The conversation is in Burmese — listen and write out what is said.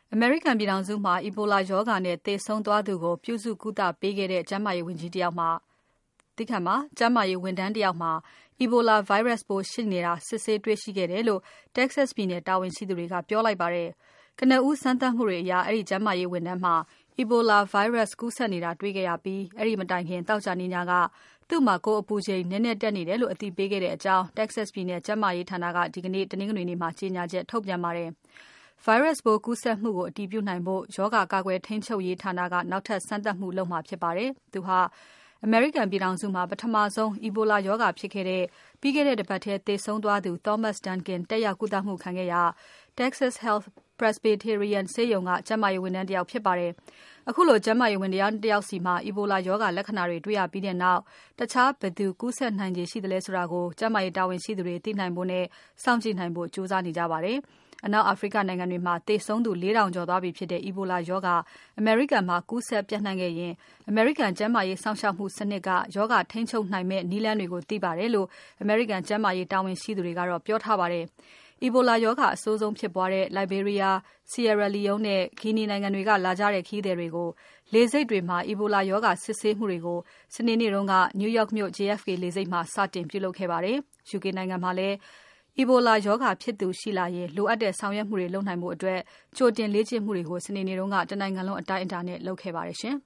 အမေရိကန်ပြည်ထောင်စုမှာ Ebola ရောဂါနဲ့သေဆုံးသွားသူကိုပြုစုကုသပေးခဲ့တဲ့ကျန်းမာရေးဝန်ထမ်းတယောက်မှာ Ebola virus ပိုးရှိနေတာစစ်ဆေးတွေ့ရှိခဲ့တယ်လို့ Texas ပြည်နယ်တာဝန်ရှိသူတွေကပြောလိုက်ပါတယ်။ ကနဦးစမ်းသပ်မှုတွေအရအဲဒီကျန်းမာရေးဝန်ထမ်းမှာ Ebola virus ကူးစက်နေတာတွေ့ခဲ့ရပြီးအဲဒီမတိုင်ခင်သောကြာနေ့ညကသူ့မှာကိုယ်အပူချိန်နည်းနည်းတက်နေတယ်လို့အသိပေးခဲ့တဲ့အကြောင်း Texas ပြည်နယ်ကျန်းမာရေးဌာနကဒီကနေ့တနင်္ဂနွေနေ့မှာကြေညာချက်ထုတ်ပြန်ပါတယ်။ Virus ပိုးကူးစက်မှုကိုအတည်ပြုနိုင်ဖို့ရောဂါကာကွယ်ထိန်းချုပ်ရေးဌာနကနောက်ထပ်စမ်းသပ်မှုလုပ်မှာဖြစ်ပါတယ်။ သူဟာအမေရိကန်ပြည်ထောင်စုမှာပထမဆုံး Ebola ရောဂါဖြစ်ခဲ့တဲ့ပြီးခဲ့တဲ့တပတ်ထဲသေဆုံးသွားသူ Thomas Duncan တက်ရောက်ကုသမှုခံခဲ့ရာ Texas Health Presbyterian ဆေးရုံကကျန်းမာရေးဝန်ထမ်းတယောက်ဖြစ်ပါတယ်။ ခုလိုကျန်းမာရေးဝန်ထမ်းတယောက်ဆီမှာ Ebola ရောဂါလက္ခဏာတွေတွေ့ရပြီးနောက် တခြားဘယ်သူကူးစက်နိုင်ခြေရှိသလဲဆိုတာကို ကျန်းမာရေးတာဝန်ရှိသူတွေသိနိုင်ဖို့နဲ့စောင့်ကြည့်နိုင်ဖို့ကြိုးစားနေကြပါတယ်။ အနောက်အာဖရိကနိုင်ငံတွေမှာသေဆုံးသူ ၄ ထောင်ကျော်သွားပြီဖြစ်တဲ့ Ebola ရောဂါအမေရိကန်မှာကူးစက်ပျံ့နှံ့ခဲ့ရင် အမေရိကန်ကျန်းမာရေးစောင့်ရှောက်မှုစနစ်ကရောဂါထိန်းချုပ်နိုင်မယ့်နည်းလမ်းတွေကိုသိပါတယ်လို့ အမေရိကန်ကျန်းမာရေးတာဝန်ရှိသူတွေကတော့ပြောထားပါတယ်။ Ebola ရောဂါအဆိုးဆုံးဖြစ်ပွားတဲ့ Liberia, Sierra Leone နဲ့ Guinea နိုင်ငံတွေကလာကြတဲ့ခရီးသည်တွေကို လေဆိပ်တွေမှာ Ebola ရောဂါစစ်ဆေးမှုတွေကို စနေနေ့က New York မြို့ JFK လေဆိပ်မှာစတင်ပြုလုပ်ခဲ့ပါတယ်။ UK နိုင်ငံမှာလည်း Ebola ရောဂါဖြစ်သူရှိလာရင်လိုအပ်တဲ့ဆောင်ရွက်မှုတွေလုပ်နိုင်ဖို့ကြိုတင်လေ့ကျင့်မှုတွေကို စနေနေ့ကတနိုင်ငံလုံးအတိုင်းအတာနဲ့လုပ်ခဲ့ပါတယ်ရှင်